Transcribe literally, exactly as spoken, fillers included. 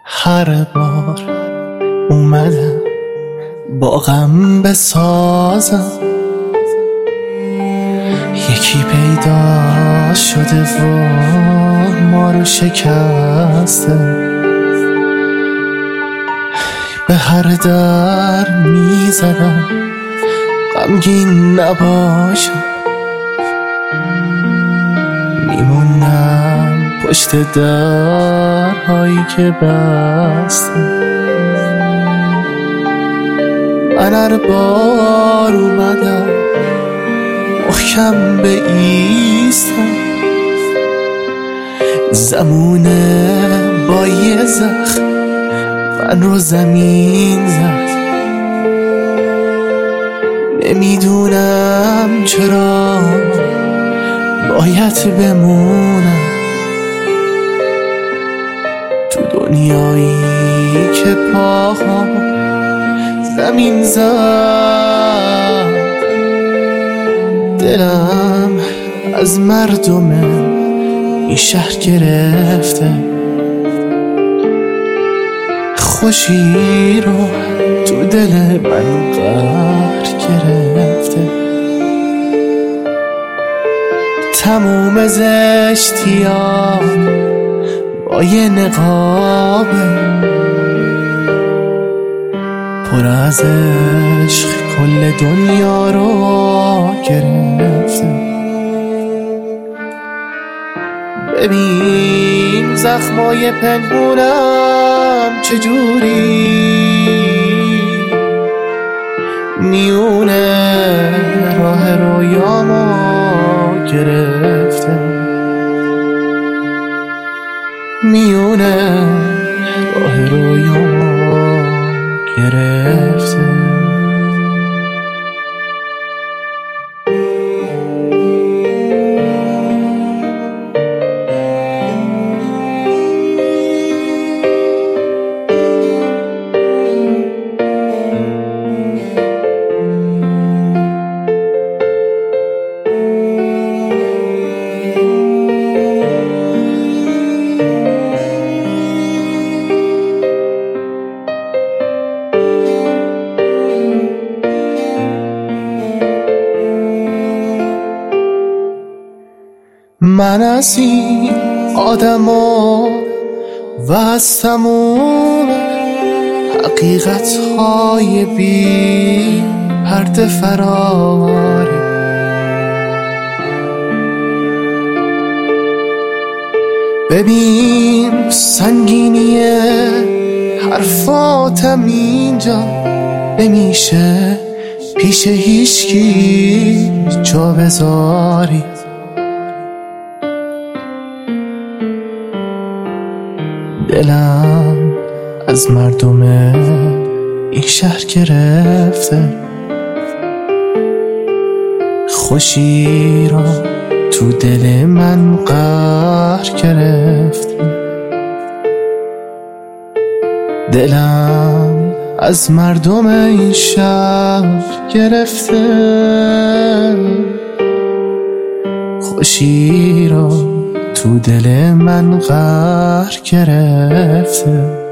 هر بار اومدم با غم بسازم، یکی پیدا شده و ما رو شکسته. به هر در میزدم غمگین نباشم، میمونم پشت درهایی که بسته. من هر بار اومدم محکم بایستم، زمونه با یه زخم من رو زمین زد. نمیدونم چرا باید بمونم تو دنیایی که پاها زمین زد. دلم از مردم این شهر گرفته، خوشی رو تو دل من قهر گرفته. تموم زشتیام با یه نقابه، پر از عشق کل دنیا رو گرفته. ببین زخمای پنهونم چجوری میونه راه رویامو گرفته، میونه راه رویامو گرفته. من از این آدما و از تموم حقیقت های بی پرده فراری، ببین سنگینی حرفاتم اینجا نمیشه پیش هیچکی جا بذاری. دلم از مردم این شهر گرفته، خوشی را تو دل من قهر گرفته. دلم از مردم این شهر گرفته، خوشی را تو دل من قهر گرفته.